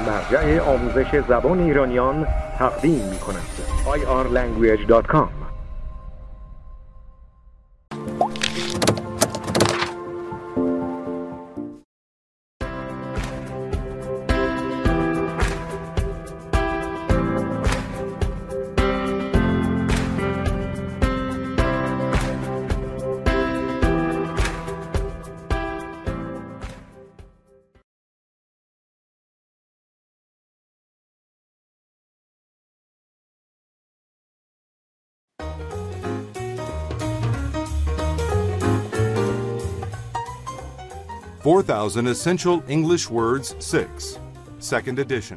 مرجع آموزش زبان ایرانیان تقدیم می‌کند. irlanguage.com. "4,000 Essential English Words 6, Second Edition."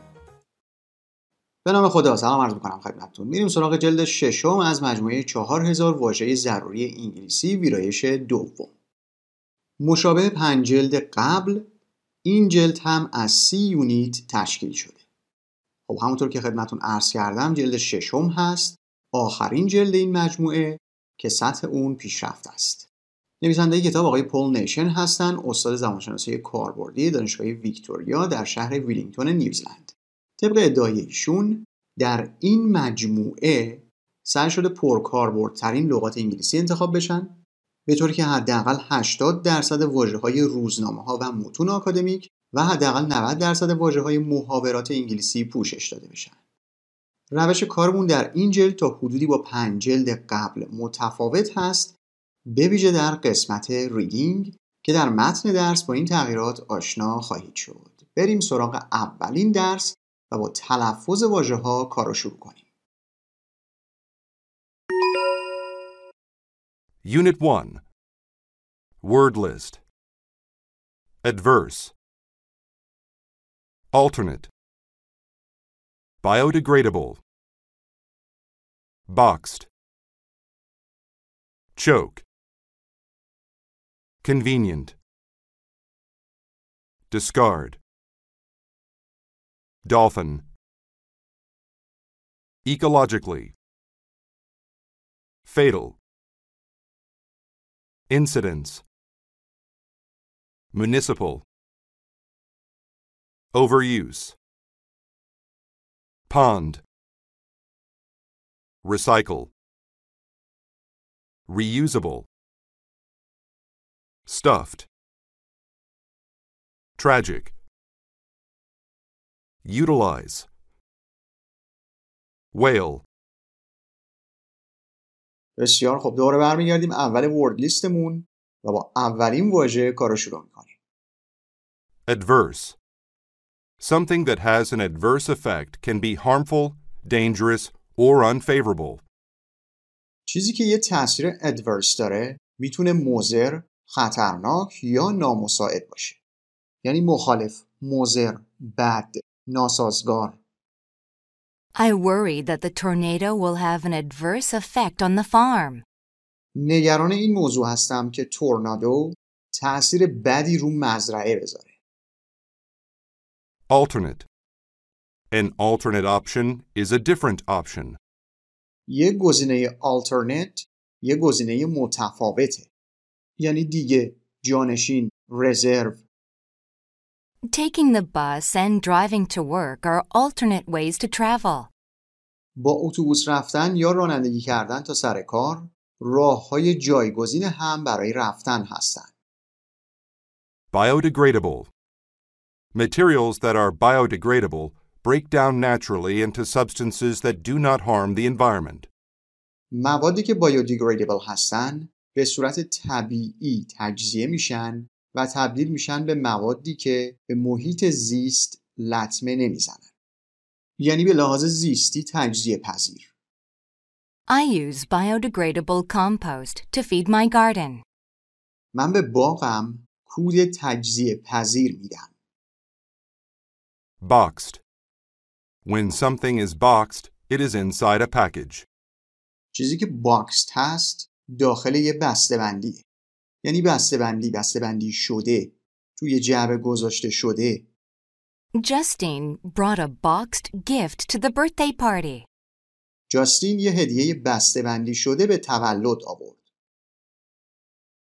به نام خدا. سلام عرض می‌کنم خدمتتون. میریم سراغ جلد ششم از مجموعه 4000 واژه ضروری انگلیسی ویرایش دوم. مشابه 5 جلد قبل، این جلد هم از 30 یونیت تشکیل شده. خب همونطور که خدمتتون عرض کردم جلد ششم هست، آخرین جلد این مجموعه که سطح اون پیشرفت است. نویسنده کتاب آقای پول نیشن هستن، استاد زبانشناسی کاربردی دانشگاه ویکتوریا در شهر ویلینگتون نیوزلند. طبق ادعای ایشون در این مجموعه سعی شده پرکاربردترین لغات انگلیسی انتخاب بشن، به طوری که حداقل 80% واژه‌های روزنامه‌ها و متون آکادمیک و حداقل 90% واژه‌های محاورات انگلیسی پوشش داده بشن. روش کارمون در این جلد تا حدودی با 5 جلد قبل متفاوت هست، به ویژه در قسمت ریدینگ که در متن درس با این تغییرات آشنا خواهید شد. بریم سراغ اولین درس و با تلفظ واژه‌ها کارو شروع کنیم. Unit 1. Word list. Adverse. Alternate. Biodegradable. Boxed. Choke. Convenient. Discard. Dolphin. Ecologically. Fatal. Incidents. Municipal. Overuse. Pond. Recycle. Reusable. Stuffed. Tragic. Utilize. Whale. بسیار خب، دوباره برمیگردیم اول ورد لیستمون و با اولین واژه کارو شروع می‌کنیم. Adverse. Something that has an adverse effect can be harmful, dangerous, or unfavorable. چیزی که یه تاثیر adverse داره میتونه مضر، خطرناک یا نامساعد باشه. یعنی مخالف، مضر، بد، ناسازگار. I worry that the tornado will have an adverse effect on the farm. نگران این موضوع هستم که تورنادو تأثیر بدی رو مزرعه بذاره. Alternate. An alternate option is a different option. یه گزینه alternate یه گزینه متفاوته. یعنی دیگه، جانشین، رزرو. Taking the bus and driving to work are alternate ways to travel. با اتوبوس رفتن یا رانندگی کردن تا سر کار راه‌های جایگزین هم برای رفتن هستند. Biodegradable. Materials that are biodegradable break down naturally into substances that do not harm the environment. موادی که biodegradable هستن به صورت طبیعی تجزیه میشن و تبدیل میشن به موادی که به محیط زیست لطمه نمیزنن. یعنی به لحاظ زیستی تجزیه پذیر. I use biodegradable compost to feed my garden. من به باغم کود تجزیه پذیر میدم. Boxed. When something is boxed, it is inside a package. چیزی که باکست هست داخل یه بسته‌بندیه. یعنی بسته‌بندی شده، توی جعبه گذاشته شده. Justine brought a boxed gift to the birthday party. جاستین یه هدیه بسته‌بندی شده به تولد آورد.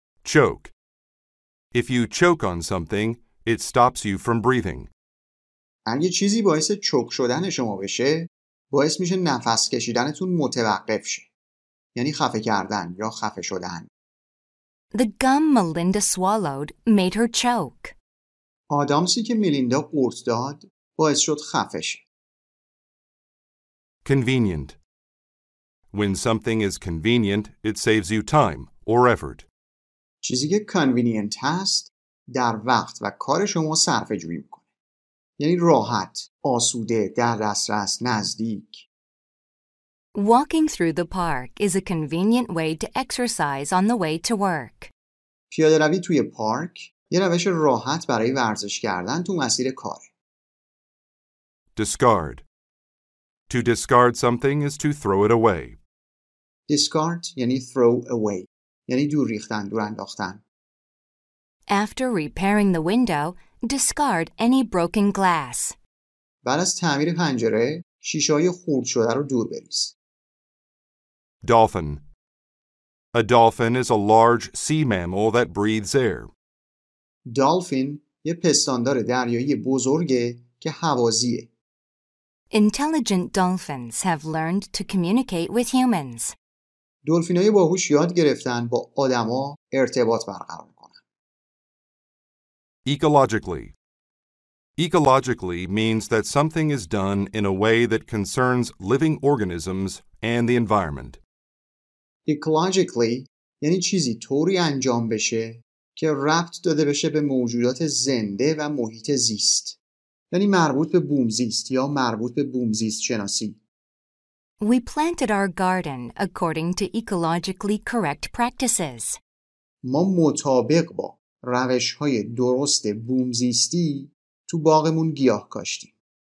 Choke. If you choke on something, it stops you from breathing. اگه چیزی باعث چوک شدن شما بشه، باعث میشه نفس کشیدنتون متوقف شه. یعنی خفه کردن یا خفه شدن. The gum Melinda swallowed made her choke. آدامسی که میلیندا قورت داد باعث شد خفه شه. Convenient. When something is convenient, it saves you time or effort. چیزی که convenient هست در وقت و کار شما صرفه جویی میکنه. یعنی راحت، آسوده، در دسترس، نزدیک. Walking through the park is a convenient way to exercise on the way to work. پیاده روی توی پارک یه روش راحت برای ورزش کردن تو مسیر کاره. Discard. To discard something is to throw it away. discard یعنی throw away. یعنی دور ریختن، دور انداختن. After repairing the window, discard any broken glass. بعد از تعمیر پنجره، شیشه‌های خورد شده رو دور بریز. Dolphin. A dolphin is a large sea mammal that breathes air. دالفین یه پستاندار دریایی بزرگه که هوازیه. Intelligent dolphins have learned to communicate with humans. دلفینای باهوش یاد گرفتن با آدما ارتباط برقرار کنن. Ecologically. Ecologically means that something is done in a way that concerns living organisms and the environment. ecologically یعنی چیزی طوری انجام بشه که ربط داده بشه به موجودات زنده و محیط زیست. یعنی مربوط به بومزیست یا مربوط به بومزیست شناسی. We planted our garden according to ecologically correct practices. ما مطابق با روش‌های درست بومزیستی تو باغمون گیاه کاشتیم.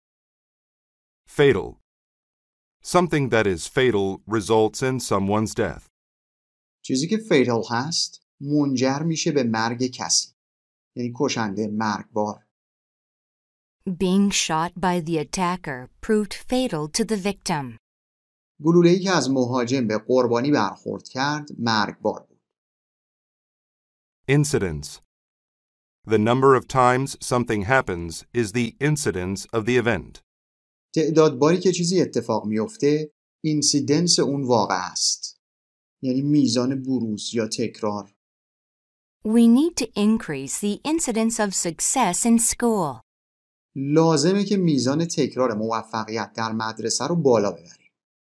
Fatal. Something that is fatal results in someone's death. چیزی که fatal هست منجر میشه به مرگ کسی. یعنی کشنده، مرگبار. Being shot by the attacker proved fatal to the victim. گلوله‌ای که از مهاجم به قربانی برخورد کرد مرگبار بود. Incidence. The number of times something happens is the incidence of the event. تعداد باری که چیزی اتفاق میفته اینسیدنس اون واقع است. یعنی میزان بروز یا تکرار. We need to increase the incidence of success in school. لازمه که میزان تکرار موفقیت در مدرسه رو بالا ببریم.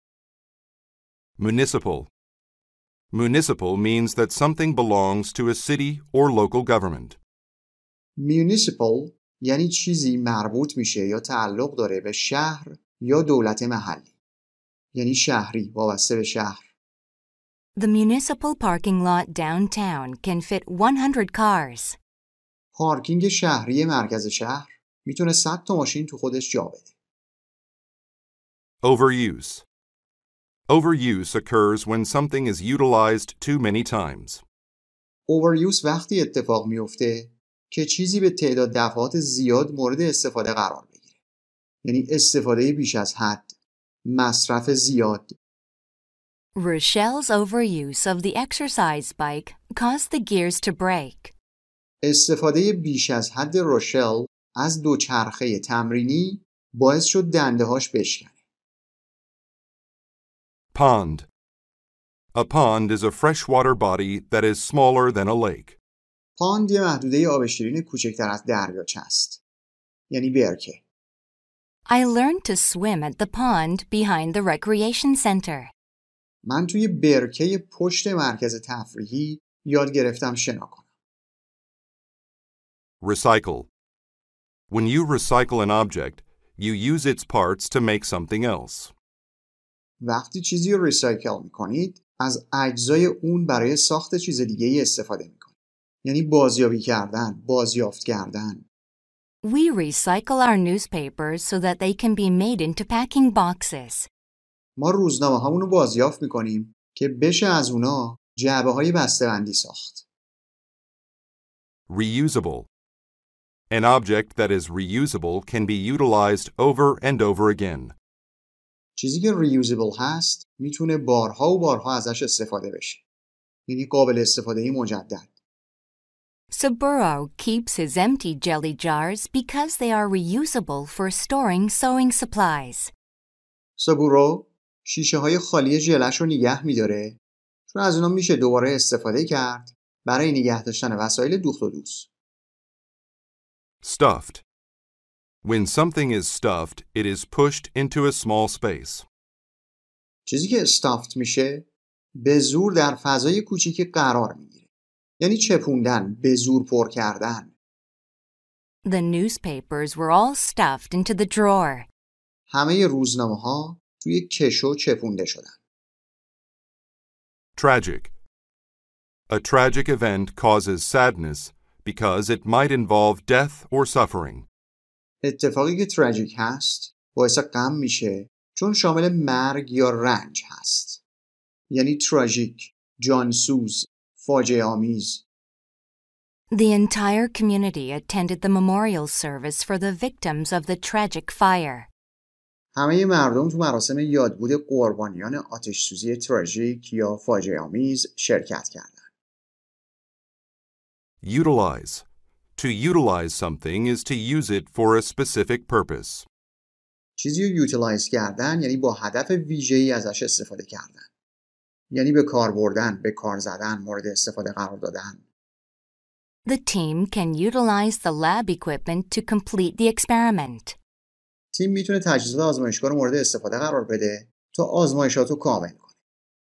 Municipal. Municipal means that something belongs to a city or local government. municipal یعنی چیزی مربوط میشه یا تعلق داره به شهر یا دولت محلی. یعنی شهری، وابسته به شهر. The municipal parking lot downtown can fit 100 cars. پارکینگ شهری مرکز شهر میتونه 100 تا ماشین تو خودش جا بده. Overuse. Overuse occurs when something is utilized too many times. overuse وقتی اتفاق میفته که چیزی به تعداد دفعات زیاد مورد استفاده قرار بگیره. یعنی استفاده بیش از حد، مصرف زیاد. Rochelle's overuse of the exercise bike caused the gears to break. استفاده بیش از حد روشل از دوچرخه تمرینی باعث شد دنده‌هاش بشکنه. Pond. A pond is a freshwater body that is smaller than a lake. پاند یه محدوده آب شیرین کوچکتر از دریاچه است. یعنی برکه. I learned to swim at the pond behind the recreation center. من توی برکه پشت مرکز تفریحی یاد گرفتم شنا کنم. Recycle. When you recycle an object, you use its parts to make something else. وقتی چیزی رو ریسایکل میکنید از اجزای اون برای ساخت چیز دیگه ای استفاده میکنید. یعنی بازیابی کردن، بازیافت کردن. We recycle our newspapers so that they can be made into packing boxes. ما روزنامه هامون رو بازیافت میکنیم که بشه از اونا جعبه های بسته‌بندی ساخت. Reusable. An object that is reusable can be utilized over and over again. چیزی که reusable هست میتونه بارها و بارها ازش استفاده بشه. یعنی قابل استفاده مجدد. Saburo keeps his empty jelly jars because they are reusable for storing sewing supplies. سابورو شیشه های خالی ژلش رو نگه می‌داره چون از اونا میشه دوباره استفاده کرد برای نگه داشتن وسایل دوخت و دوز. Stuffed. When something is stuffed, it is pushed into a small space. چیزی که استافت میشه به زور در فضای کوچیکی قرار میگیره. یعنی چپوندن، به زور پر کردن. The newspapers were all stuffed into the drawer. همه روزنامه‌ها توی کشو چپونده شدن. Tragic. A tragic event causes sadness because it might involve death or suffering. اتفاقی که تراژیک هست باعث غم میشه چون شامل مرگ یا رنج هست. یعنی تراژیک، جانسوز، فاجعه آمیز. The entire community attended the memorial service for the victims of the tragic fire. همه مردم تو مراسم یادبود قربانیان آتش‌سوزی تراژیک یا فاجعه آمیز شرکت کردند. Utilize. To utilize something is to use it for a specific purpose. چیزی رو یوتیلایز کردن یعنی با هدف ویژه‌ای ازش استفاده کردن. یعنی به کار بردن، به کار زدن، مورد استفاده قرار دادن. The team can utilize the lab equipment to complete the experiment. تیم میتونه تجهیزات آزمایشگاه رو مورد استفاده قرار بده تا آزمایشات رو کامل کنه.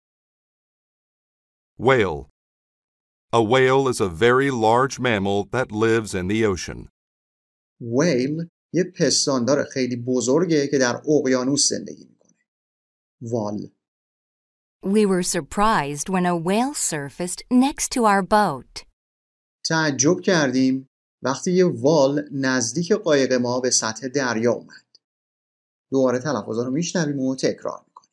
Whale. A whale is a very large mammal that lives in the ocean. ویل یه پستاندار خیلی بزرگه که در اقیانوس زندگی میکنه. وال. We were surprised when a whale surfaced next to our boat. تعجب کردیم وقتی یه وال نزدیک قایق ما به سطح دریا اومد. دوباره تلفظا رو میشنویم و تکرار میکنیم.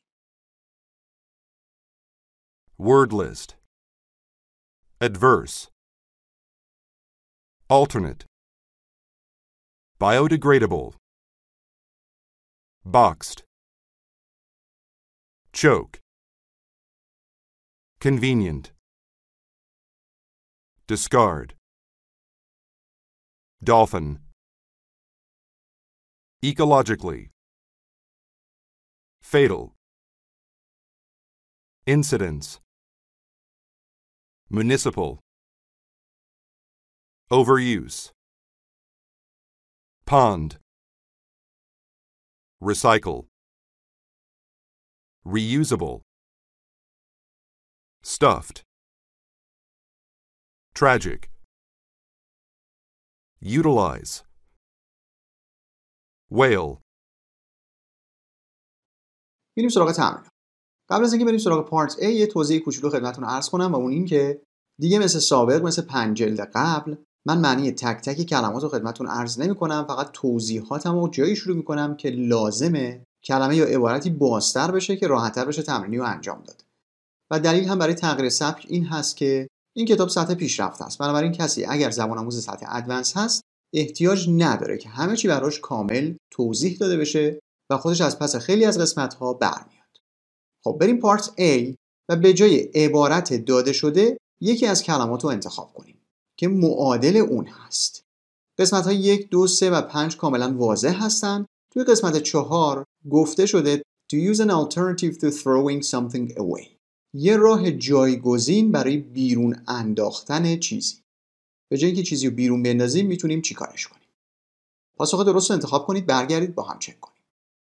Word list. Adverse. Alternate. Biodegradable. Boxed. Choke. Convenient. Discard. Dolphin. Ecologically. Fatal. Incidents. Municipal. Overuse. Pond. Recycle. Reusable. Stuffed. Tragic. Utilize. Whale. بریم سراغ تمرین. قبل از اینکه بریم سراغ پارت A یه توضیح کوچولو خدمتتون عرض کنم و اون این که دیگه مثل سابق مثل 5 جلد قبل من معنی تک تک کلمات رو خدمتتون عرض نمی‌کنم، فقط توضیحاتم رو جایی شروع می‌کنم که لازمه کلمه یا عبارتی بازتر بشه که راحت‌تر بشه تمرینی رو انجام داد. و دلیل هم برای تغییر سبک این هست که این کتاب سطح پیشرفته است. بنابراین کسی اگر زبان آموز سطح ادوانس هست احتیاج نداره که همه چی براش کامل توضیح داده بشه و خودش از پس خیلی از قسمت‌ها برمیاد. خب بریم پارت A و به جای عبارت داده شده یکی از کلمات رو انتخاب کنیم که معادل اون هست. قسمت‌های 1، 2، 3 و 5 کاملا واضح هستن. توی قسمت 4 گفته شده to use an alternative to throwing something away. یه راه جایگزین برای بیرون انداختن چیزی. به جای اینکه چیزی رو بیرون بندازیم میتونیم چی کارش کنیم؟ پاسخ درست رو انتخاب کنید، برگردید با هم چک کنیم.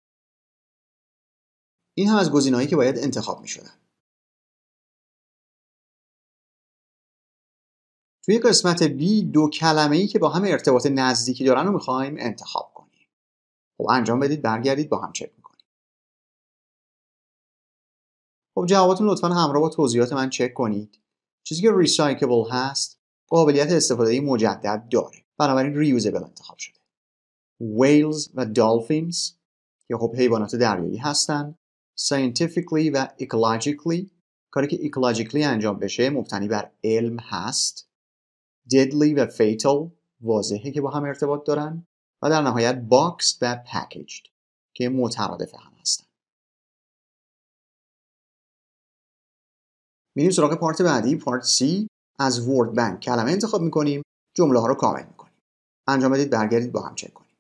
این هم از گزینه‌هایی که باید انتخاب می‌شدن. توی قسمت B 2 کلمه‌ای که با هم ارتباط نزدیکی دارن رو می‌خوایم انتخاب کنیم. خب انجام بدید، برگردید با هم چک می‌کنیم. خب جواباتون لطفاً همراه با توضیحات من چک کنید. چیزی که ریسایکل هست قابلیت استفاده مجدد داره. بنابراین ریوزبل انتخاب شده. whales و dolphins که خب حیوانات دریایی هستن. scientifically و ecologically کاری که ecologically انجام بشه مبتنی بر علم هست. deadly و fatal واضحه که با هم ارتباط دارن و در نهایت boxed و packaged که مترادف هم هستن. میریم سراغ پارت بعدی، پارت C. از ورد بنک کلمه انتخاب میکنیم جمله ها رو کامل میکنیم. انجام بدید، برگردید با هم چک کنیم.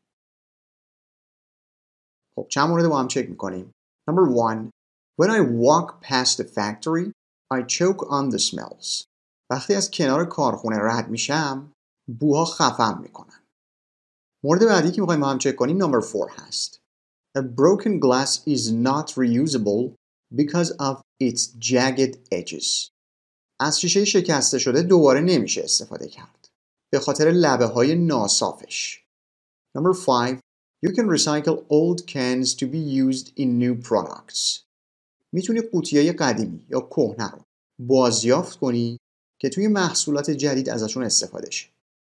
خب چند مورد با هم چک میکنیم. Number 1. When I walk past the factory, I choke on the smells. وقتی از کنار کارخونه رد میشم، بوها خفم میکنن. مورد بعدی که میخوایم با هم چک کنیم Number 4 هست. A broken glass is not reusable because of its jagged edges. از شیشه شکسته شده دوباره نمیشه استفاده کرد به خاطر لبه های ناصافش. Number 5. You can recycle old cans to be used in new products. میتونی قوطیای قدیمی یا کهنه رو بازیافت کنی که توی محصولات جدید ازشون استفاده شه.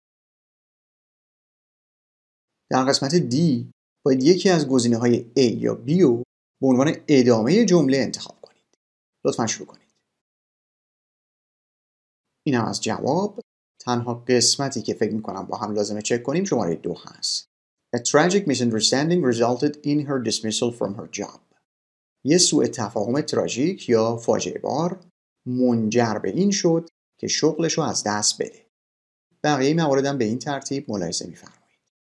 در قسمت D باید یکی از گزینه‌های A یا B رو به عنوان ادامه جمله انتخاب کنید. لطفاً شروع کنید. این هم از جواب. تنها قسمتی که فکر می‌کنم با هم لازمه چک کنیم شماره 2 هست. A tragic misunderstanding resulted in her dismissal from her job. یه سوء تفاهم تراژیک یا فاجعه بار منجر به این شد که شغلش رو از دست بده. بقیه مواردم به این ترتیب ملاحظه می‌فرمایید.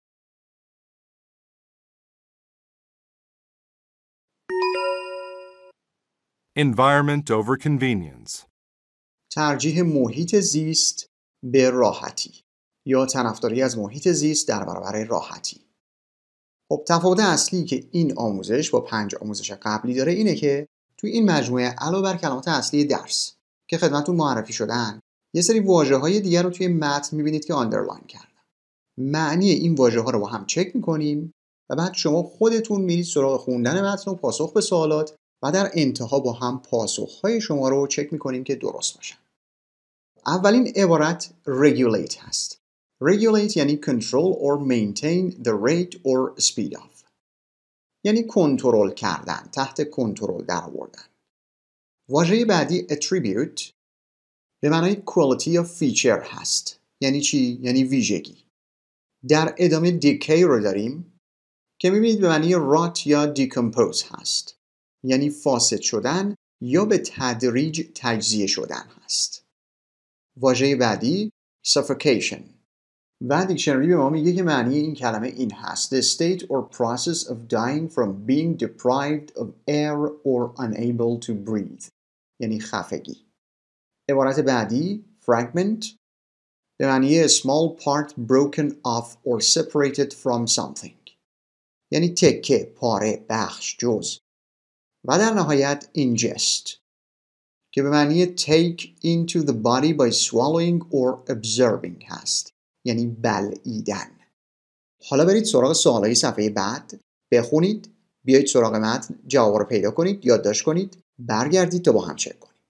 Environment over convenience. ترجیح محیط زیست به راحتی یا طرفداری از محیط زیست در برابر راحتی. خب تفاوت اصلی که این آموزش با 5 آموزش قبلی داره اینه که توی این مجموعه علاوه بر کلمات اصلی درس که خدمتتون معرفی شدن، یه سری واژه‌های دیگر رو توی متن می‌بینید که آندرلاین کردم. معنی این واژه‌ها رو با هم چک می‌کنیم و بعد شما خودتون میرید سراغ خوندن متن و پاسخ به سوالات و در انتها با هم پاسخ‌های شما رو چک می‌کنیم که درست باشن. اولین عبارت regulate هست. Regulate یعنی control or maintain the rate or speed of. یعنی کنترل کردن، تحت کنترل در آوردن. واژه بعدی attribute به معنای quality of feature هست. یعنی چی؟ یعنی ویژگی. در ادامه decay رو داریم که می‌بینید به معنی rot یا decompose هست. یعنی فاسد شدن یا به تدریج تجزیه شدن هست. واژه بعدی suffocation و دیکشنری به ما میگه که معنی این کلمه این هست: the state or process of dying from being deprived of air or unable to breathe. یعنی خفگی. عبارت بعدی fragment به معنی small part broken off or separated from something. یعنی تکه، پاره، بخش، جز. و در نهایت ingest که به معنی take into the body by swallowing or absorbing هست. یعنی بلعیدن. حالا برید سراغ سوالای صفحه بعد، بخونید، بیایید سراغ متن، جواب رو پیدا کنید، یادداشت کنید، برگردید تا با هم چک کنید.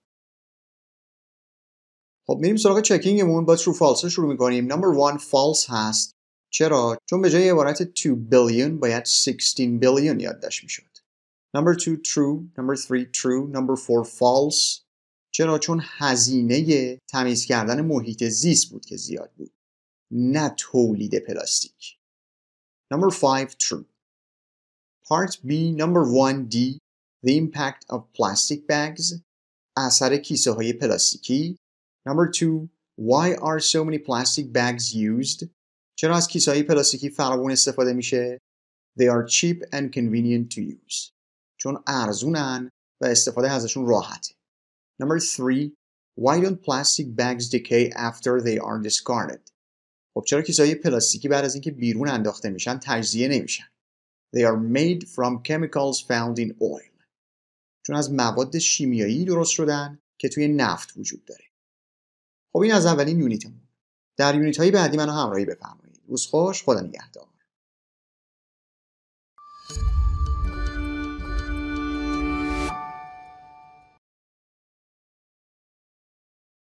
خب میریم سراغ چکینگمون. با true false شروع میکنیم. Number 1 false هست. چرا؟ چون به جای عبارت 2 billion باید 16 billion یادداشت میشد. Number 2 true. Number 3 true. Number 4 false. چرا؟ چون هزینه تمیز کردن محیط زیست بود که زیاد بود، نه تولید پلاستیک. Number 5 true. Part B. Number 1 D. The impact of plastic bags. اثر کیسه های پلاستیکی. Number 2. Why are so many plastic bags used? چرا از کیسه های پلاستیکی فراوون استفاده میشه؟ They are cheap and convenient to use. چون ارزونن و استفاده ازشون راحته. Number 3. Why don't plastic bags decay after they are discarded? خب چرا کیسه‌های پلاستیکی بعد از اینکه بیرون انداخته میشن تجزیه نمیشن؟ They are made from chemicals found in oil. چون از مواد شیمیایی درست شدن که توی نفت وجود داره. خب این از اولین یونیتمون. در یونیت‌های بعدی منو همراهی بفرمایید. روز خوش، خدا نگهدار.